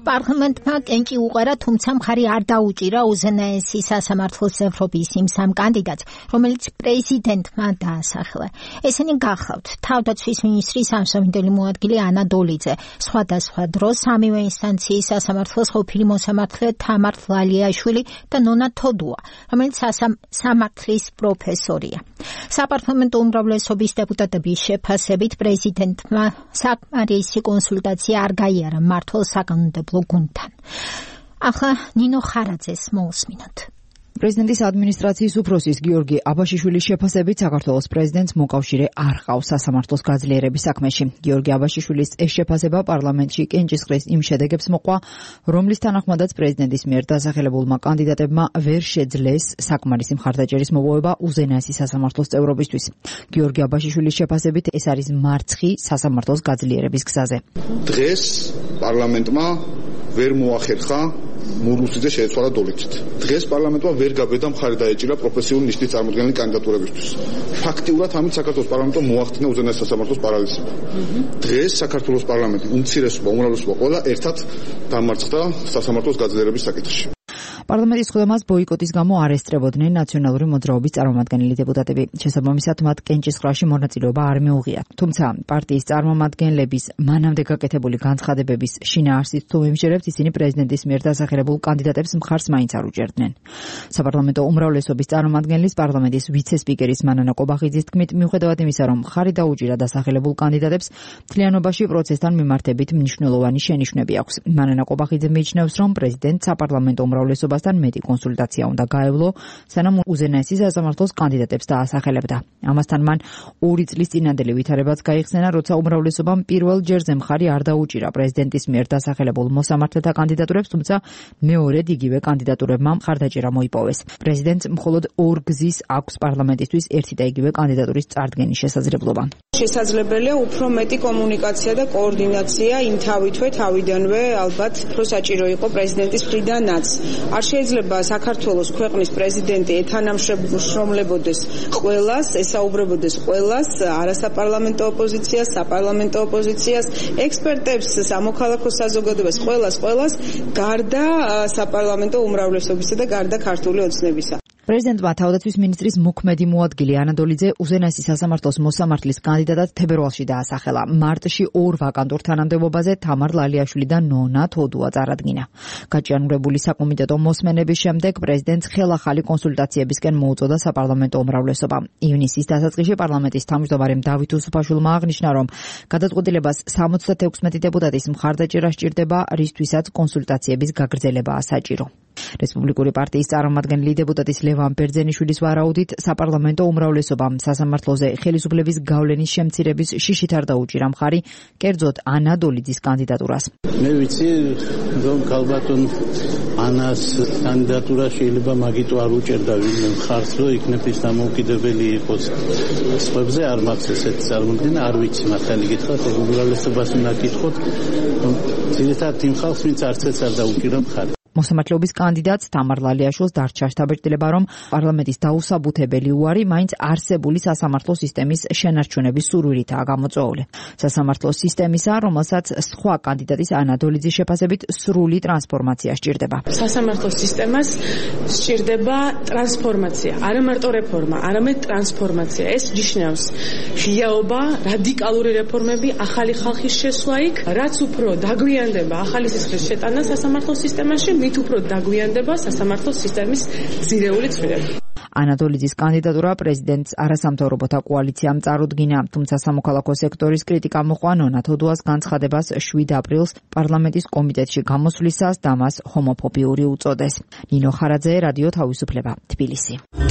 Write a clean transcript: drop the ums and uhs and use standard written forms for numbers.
პარლამენტმა კენჭი უყარა, თუმცა მხარი არ დაუჭირა უზენაესი სასამართლოს ევროპის იმ სამ კანდიდატს, რომელიც პრეზიდენტმა დაასახელა. ესენი გახლავთ თავდაცვის მინისტრის ამსამინდელი მოადგილე ანა დოლიძე, სხვადასხვა დროს სამივე ინსტანციის სასამართლოს ყოფილი მოსამართლე თამარ ლალიაშვილი და ნონა თოდუა, რომელიც სამართლის პროფესორია. საპარლამენტო უმრავლესობის დეპუტატების შეფასებით პრეზიდენტმა საკმარისი კონსულტაცია არ გაიარა მმართველ საკანონმდებლო გუნდთან. ახლა ნინო ხარაძეს მოусმინოთ. პრეზიდენტის ადმინისტრაციის უფროსის გიორგი აბაშიშვილის შეფასებით საქართველოს პრეზიდენტს მოკავშირე არ ყავს სასამართლოს გაძლიერების საქმეში. გიორგი აბაშიშვილის ეს შეფასება პარლამენტში კენჭისყრის იმ შედეგებს მოყვა, რომლის თანახმადაც პრეზიდენტის მიერ დასახელებულმა კანდიდატებმა ვერ შეძლეს საკმარისი მხარდაჭერის მოპოვება უზენაესი სასამართლოს წევრობისთვის. გიორგი აბაშიშვილის შეფასებით ეს არის მარცხი სასამართლოს გაძლიერების გზაზე. დღეს პარლამენტმა ვერ მოახერხა მურუსიძე შეეცვალა დოლიცით. დღეს პარლამენტმა ვერ გაბედა მხარი დაეჭირა პროფესიული ნიშნის წარმოდგენილი კანდიდატურებისთვის. ფაქტიურად ამით საქართველოს პარლამენტმა მოახდინა უზენაეს სასამართლოს პარალიზება. დღეს საქართველოს პარლამენტი უმცირესობა, უმრავლესობა ყველა ერთად დამარცხდა სასამართლოს გაძლიერების საკითხში. პარლამენტის ხდომას ბოიკოტის გამო არ ესწრებოდნენ ნაციონალური მოძრაობის წარმომადგენელი დეპუტატები. შესაბამისად, მათ კენჭისყრაში მონაწილეობა არ მიუღიათ. თუმცა პარტიის წარმომადგენლების მანამდე გაკეთებული განცხადებების შინაარსით თუ მემჯერებთ, ისინი პრეზიდენტის მიერ დასახელებულ კანდიდატებს მხარს მაინც არ უჭერდნენ. საპარლამენტო უმრავლესობის წარმომადგენლის პარლამენტის ვიცე-სპიკერის მანანა კობახიძის თქმით, მიუხედავად იმისა, რომ მხარი დაუჭირა დასახელებულ კანდიდატებს, მთლიანობაში პროცესთან მიმართებით მნიშვნელოვანი შენიშვნები აქვს. მანანა კობახიძე მიიჩნევს, რომ პრეზიდენტ საპარლამენტო უმრავლესობა მეტი კონსულტაცია უნდა გაევლო, სანამ უზენაესი სასამართლოს კანდიდატებს დაასახელებდა. ამასთან მან 2 წლის წინანდელი ვითარებაც გაიხსენა, როცა უმრავლესობამ პირველ ჯერზე მხარი არ დაუჭირა პრეზიდენტის მიერ დასახელებულ მოსამართლეთა კანდიდატურებს, თუმცა მეორედ იგივე კანდიდატურებმა მხარდაჭერა მოიპოვეს. პრეზიდენტს მხოლოდ 2 გზის აქვს პარლამენტისთვის ერთი და იგივე კანდიდატურის წარდგენის შესაძლებლობა. შესაძლებელია უფრო მეტი კომუნიკაცია და კოორდინაცია იმ თავიდანვე ალბათ უფრო საჭირო იყო პრეზიდენტის მხრიდანაც. არ შეიძლება საქართველოს ქვეყნის პრეზიდენტი ეთანამშრომლებოდეს ყველას, ესაუბრებოდეს ყველას, არასაპარლამენტო ოპოზიციას, საპარლამენტო ოპოზიციას, ექსპერტებს, სამოქალაქო საზოგადოებას, ყველას, გარდა საპარლამენტო უმრავლესობისა და გარდა ქართული ოცნებისა. პრეზიდენტმა თავდაცვის მინისტრის მოქმედი მოადგილე ანა დოლიძე უზენაესი სასამართლოს მოსამართლის კანდიდატად თებერვალში დაასახელა. მარტში 2 ვაკანტურ თანამდებობაზე თამარ ლალიაშვილი და ნონა თოდუა წარადგინა. გაჭიანურებული საკომიტეტო მოსმენების შემდეგ პრეზიდენტს ხელახალი კონსულტაციებისკენ მოუწოდა საპარლამენტო უმრავლესობა. ივნისის დასაწყისში პარლამენტის თავმჯდომარემ დავით უსუფაშვილმა აღნიშნა, რომ გადაწყვეტილებას 76 დეპუტატის მხარდაჭერა სჭირდება, რისთვისაც კონსულტაციების გაგრძელებაა საჭირო. რესპუბლიკური პარტიის წარმომადგენელი დეპუტატის ლევან ბერძენიშვილის ვარაუდით, საპარლამენტო უმრავლესობამ სასამართლოზე ხელისუფლების გავლენის შემცირების შიშით არ დაუჭირა მხარი, კერძოდ ანა დოლიძის კანდიდატურას. მე ვიცი, რომ ქალბატონ ანას კანდიდატურა შეიძლება მაგიტო არ უჭერდა ვინმე მხარს, რომ იქნებ ის დამოუკიდებელი იყოს. სხვებზე არ მაქვს ესეთი წარმოდგენა, არ ვიცი მართალი გითხრათ, უმრავლესობას უნდა გითხრათ, ძირითადად იმ ხალხს, ვინც არცერთ არ დაუჭირა მხარი. მოსამართლეობის კანდიდატს თამარ ლალიაშვილს დარჩა შთაბეჭდილება, რომ პარლამენტის დაუსაბუთებელი უარი მაინც არსებული სასამართლო სისტემის შენარჩუნების სურვილითაა გამოწვეული. სასამართლო სისტემისა, რომელსაც სხვა კანდიდატის ანა დოლიძის შეფასებით სრული ტრანსფორმაცია სჭირდება. სასამართლო სისტემას სჭირდება ტრანსფორმაცია, არა მარტო რეფორმა, არამედ ტრანსფორმაცია. ეს ნიშნავს ღიაობა, რადიკალური რეფორმები, ახალი ხალხის შესვლა იქ, რაც უფრო დაგვიანდება ახალი სისხლის შეტანა სასამართლო სისტემაში, მით უფრო დაგვიანდება სასამართლო სისტემის ძირეული ცვლილება. ანა დოლიძის კანდიდატურა პრეზიდენტს არასამთავრობოთა კოალიციამ წარუდგინა, თუმცა სამოქალაქო სექტორის კრიტიკა მოყვა ნონა თოდუას განცხადებას 7 აპრილს პარლამენტის კომიტეტში გამოსვლისას და მას ჰომოფობიური უწოდეს. ნინო ხარაძე, რადიო თავისუფლება, თბილისი.